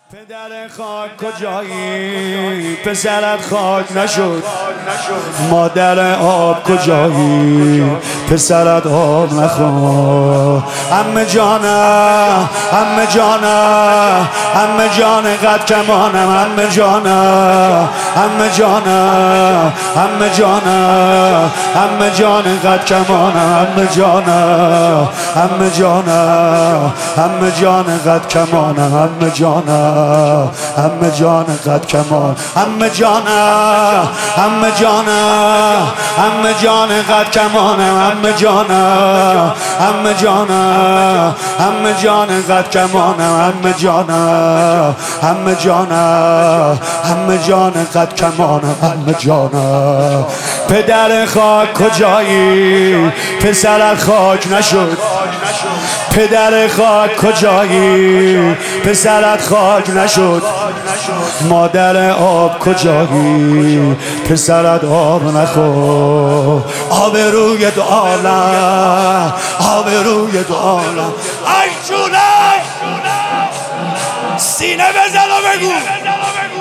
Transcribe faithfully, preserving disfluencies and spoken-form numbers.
پدر خاک کجایی؟ پسرت خاک نشد. مادر آب کجایی؟ پسرت آب نخورد. عمه جانم، عمه جانم، عمه جان قد کمانم، عمه جانم، عمه جانم، عمه جانم، عمه جان قد کمانم، عمه جانم، عمه جانم، عمه جان قد کمانم، عمه جانم، عمه جان قد کمان، عمه جانم، عمه جانم، عمه جان قد کمانم، عمه جانم، عمه جانم، عمه جان قد کمانم، عمه جانم، عمه جانم، عمه جان قد کمانم، عمه جانم. پدر خاک کجایی؟ پسرت خاک نشد. پدر خاک کجایی؟ پسرت خاک نشد. مادر آب کجایی؟ پسرت آب نخورد. آب روی دو عالم، آب روی دو عالم. ای جونه سینه بزن و بگو